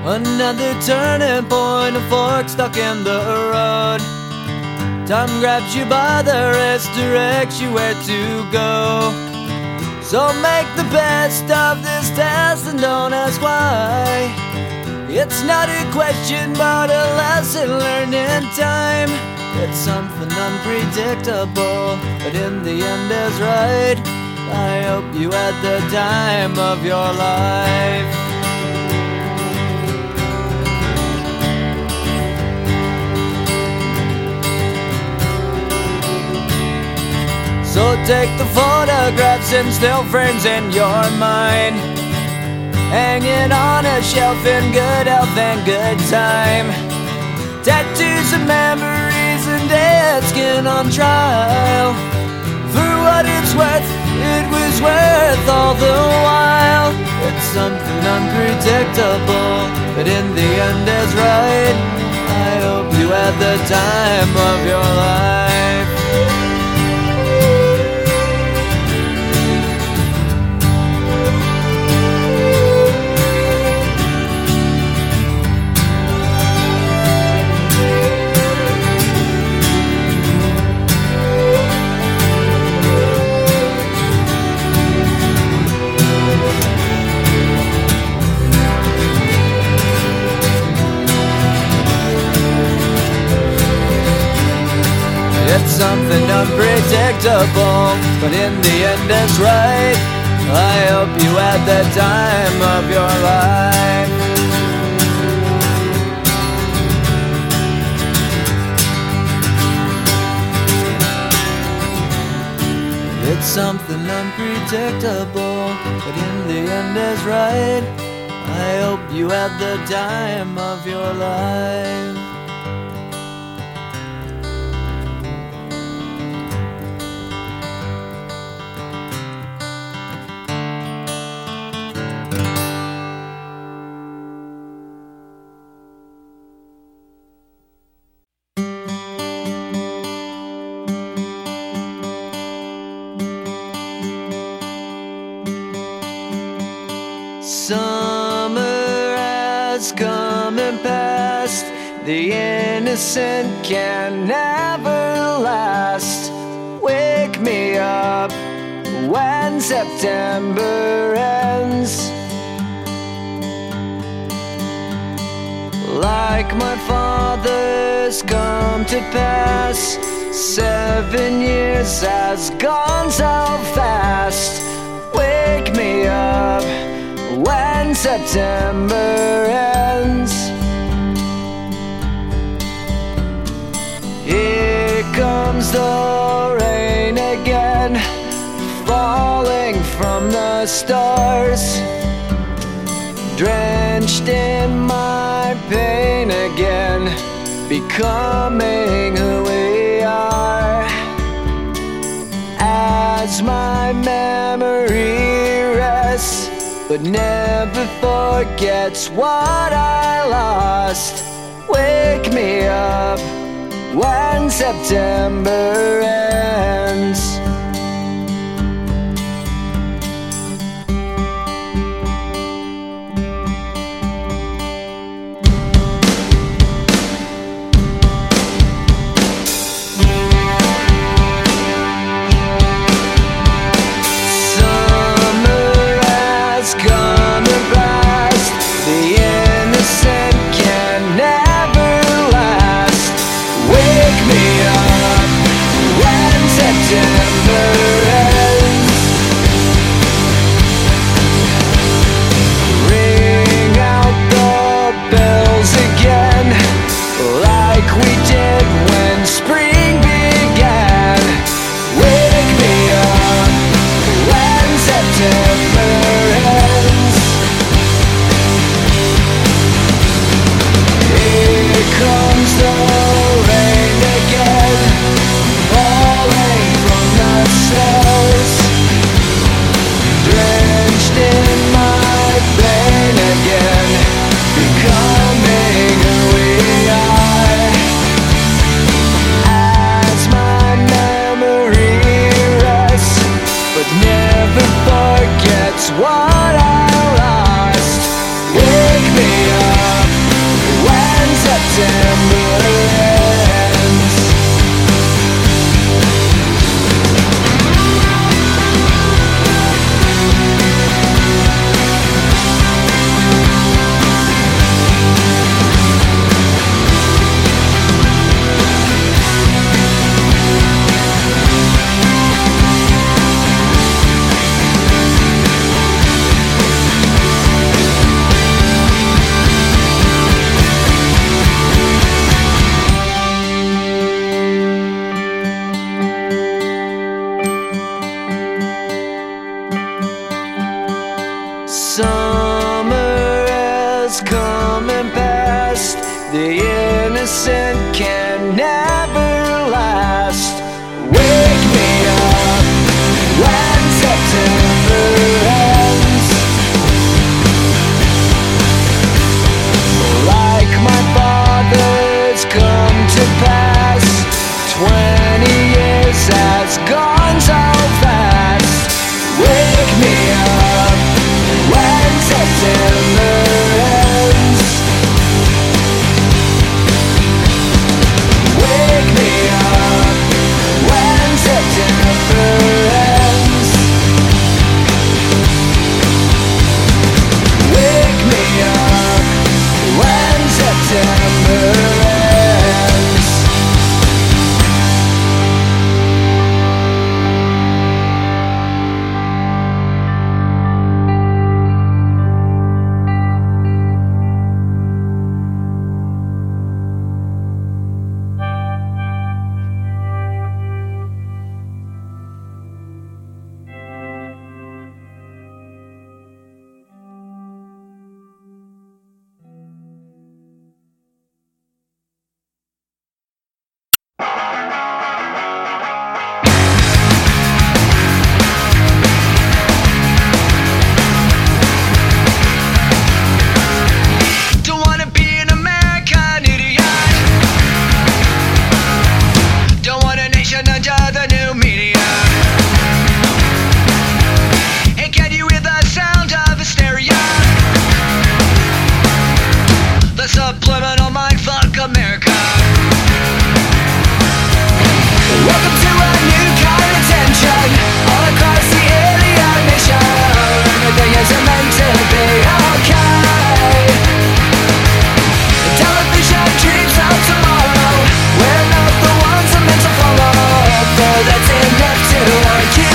Another turning point, a fork stuck in the road. Time grabs you by the wrist, directs you where to go. So make the best of this test and don't ask why. It's not a question but a lesson learned in time. It's something unpredictable, but in the end is right. I hope you had the time of your life. So take the photographs and still frames in your mind, hanging on a shelf in good health and good time. Tattoos of memories and dead skin on trial. For what it's worth, it was worth all the while. It's something unpredictable, but in the end is right. I hope you had the time of your life. It's something unpredictable, but in the end it's right. I hope you had the time of your life. It's something unpredictable, but in the end is right. I hope you had the time of your life. Summer has come and passed. The innocent can never last. Wake me up when September ends. Like my father's come to pass, 7 years has gone so fast. Wake me up when September ends. Here comes the rain again, falling from the stars, drenched in my pain again, becoming who we are. As my memory rests, but never forgets what I lost. Wake me up when September ends. What I lost. Wake me up September ends. Summer has come and passed. The innocent can never last. Wake me up when September ends. Like my father's come to pass. 20 years has gone so fast. Wake me up when September ends. Wake me up when September ends. Wake me up when September ends. Subliminal mindfuck America. Welcome to a new kind of tension all across the alien nation. Everything isn't meant to be okay. Television dreams of tomorrow. We're not the ones I'm meant to follow, but that's enough to argue.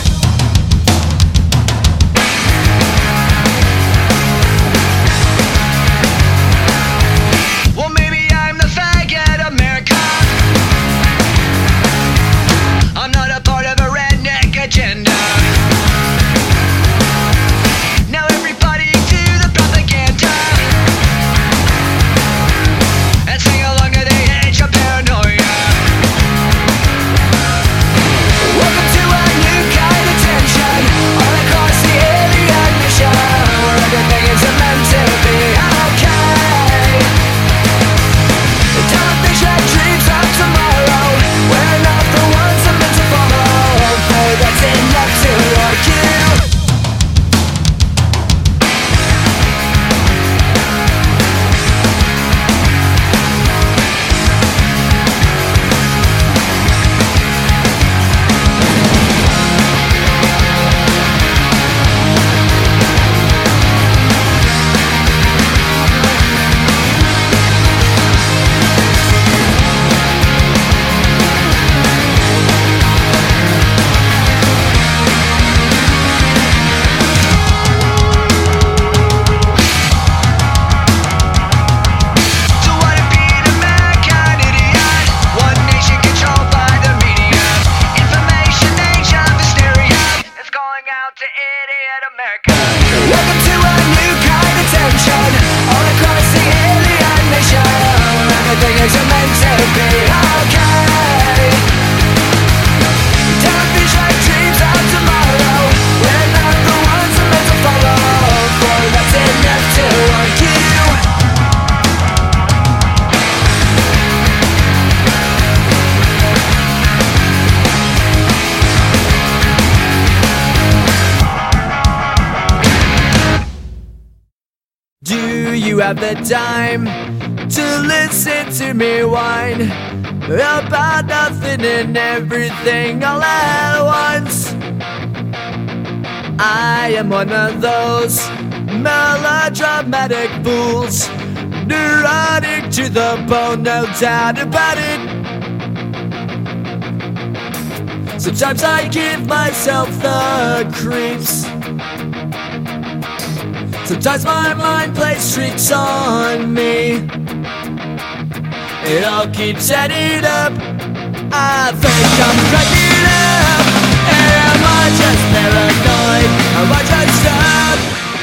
Agenda. Now everybody to the propaganda and sing along to the age of paranoia. Welcome to a new kind of tension all across the alien mission, where everything is meant to be okay. The television dreams of tomorrow. We're not the ones I'm meant to follow. That's enough to argue. Welcome to a new kind of tension all across the alien nation, where everything is meant to be okay. Television dreams of tomorrow. We're not the ones I'm meant to follow, for that's enough to argue. Do you have the time to listen to me whine about nothing and everything all at once. I am one of those melodramatic fools, neurotic to the bone, no doubt about it. Sometimes I give myself the creeps. Sometimes my mind plays tricks on me. It all keeps adding up. I think I'm cracking up. Am I just paranoid? Am I just up?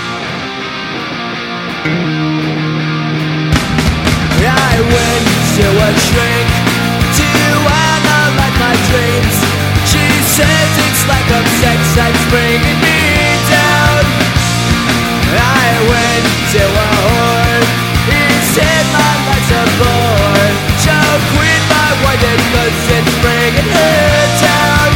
I went to a shrink to analyze my dreams. She says it's like a sex that's bringing me down. I went to a whore. He said my life's a bore. She'll quit my wife cause it's bringing her down.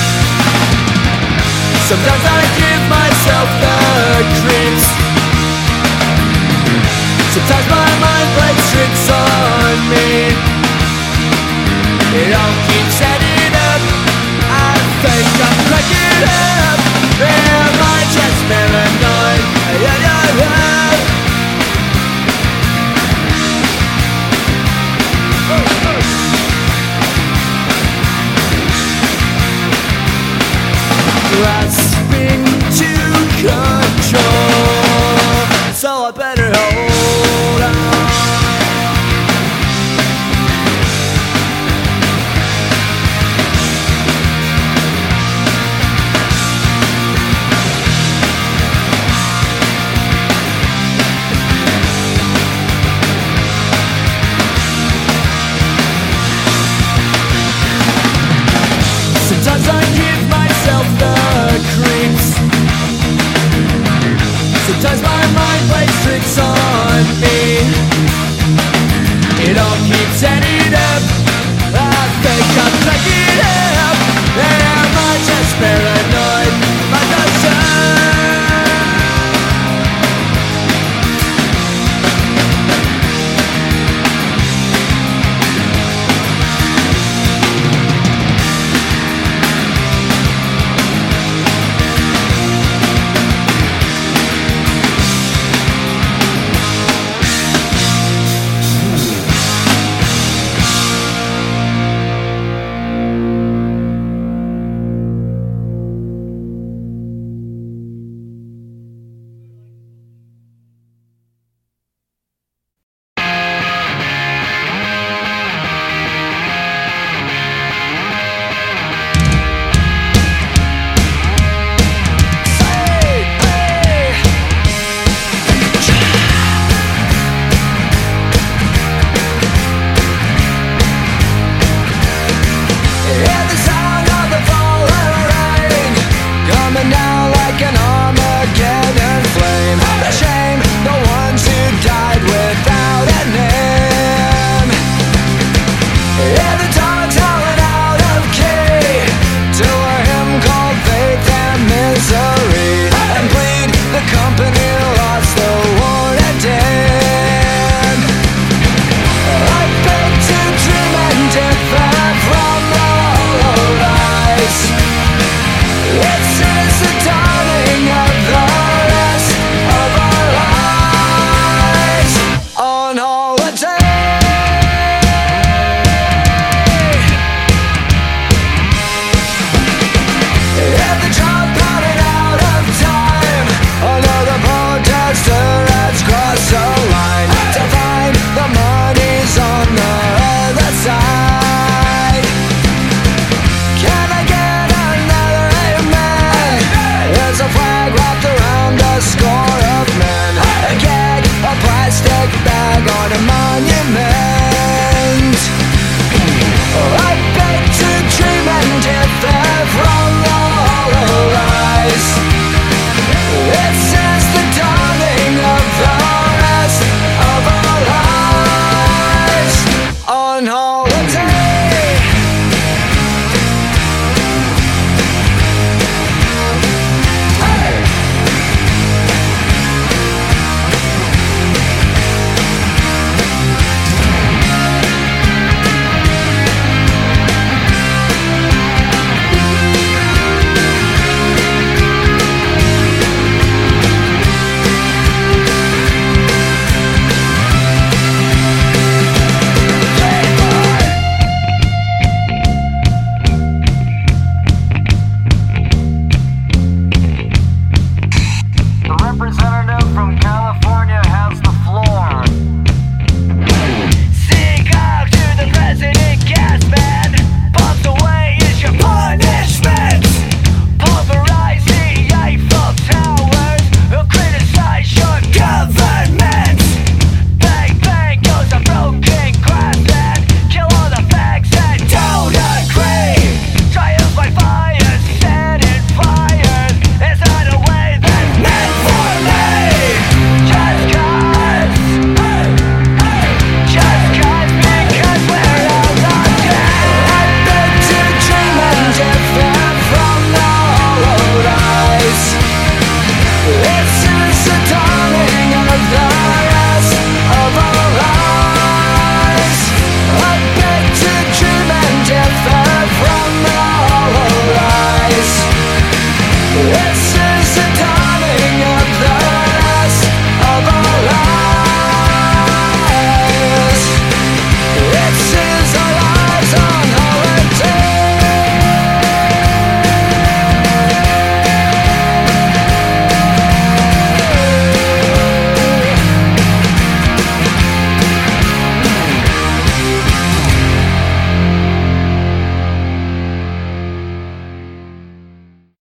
Sometimes I give myself the creeps. Sometimes my mind plays tricks on me. It all